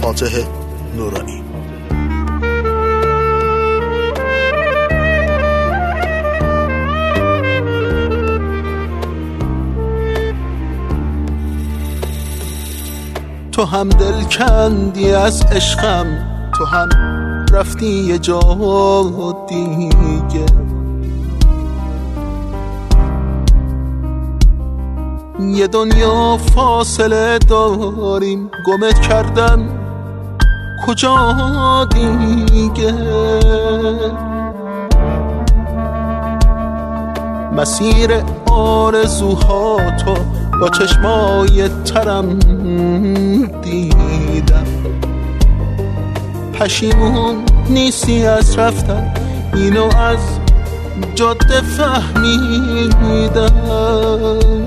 فاتح نورانی. تو هم دل کندی از عشقم، تو هم رفتی یه جا دیگه، یه دنیا فاصله داریم، گمت کردم کجا دیگه. مسیر آرزوهاتو با چشمای ترم دیدم، پشیمون نیستی از رفتن، اینو از جاده فهمیدم.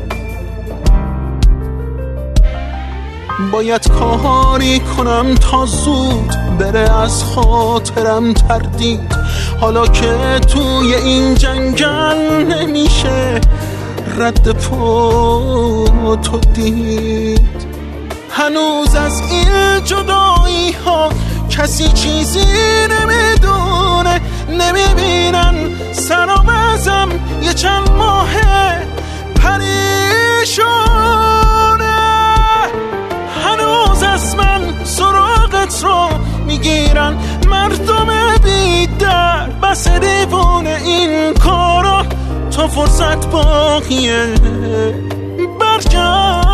باید کاری کنم تا زود بره از خاطرم تردید، حالا که توی این جنگل نمیشه رد پا تو دید. هنوز از این جدایی ها کسی چیزی نمیدونه، نمیبینن سرآمزم یه چند ماه پریشونه. هنوز از من سراغت رو میگیرن مردم بی‌در، بس دیوونه این کارا، تو فرصت باقیه برگرد.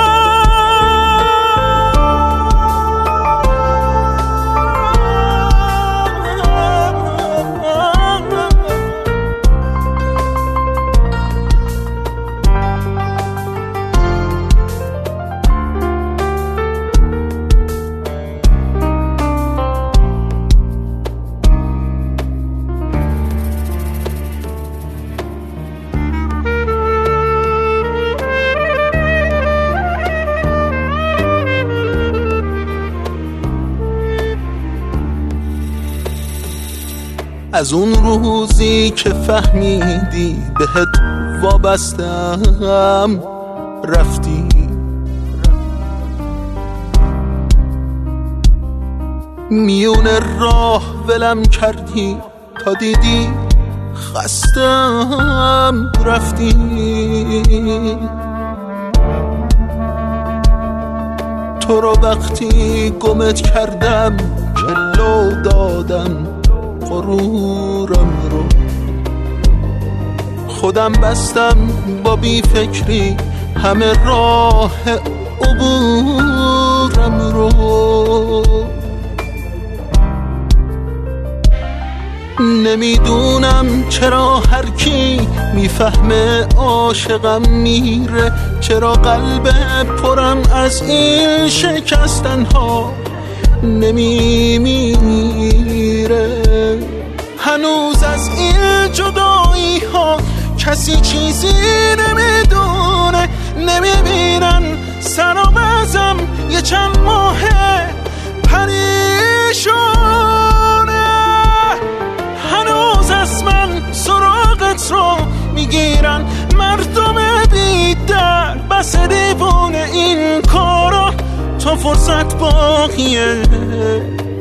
از اون روزی که فهمیدی بهت وابستم رفتی، میون راه ولم کردی تا دیدی خستم رفتی. تو رو وقتی گمت کردم جلو دادم غرورم رو، خودم بستم با بی فکری همه راه عبورم رو. نمیدونم چرا هر کی میفهمه عاشقم میره، چرا قلب پرم از این شکستن ها نمیمیره. هنوز از این جدایی ها کسی چیزی نمیدونه، نمیبینن سرآمزم یه چند ماه پریشونه. هنوز از من سراغت رو میگیرن مردم بی‌در، بس دیوونه این کارا، تو فرصت باقیه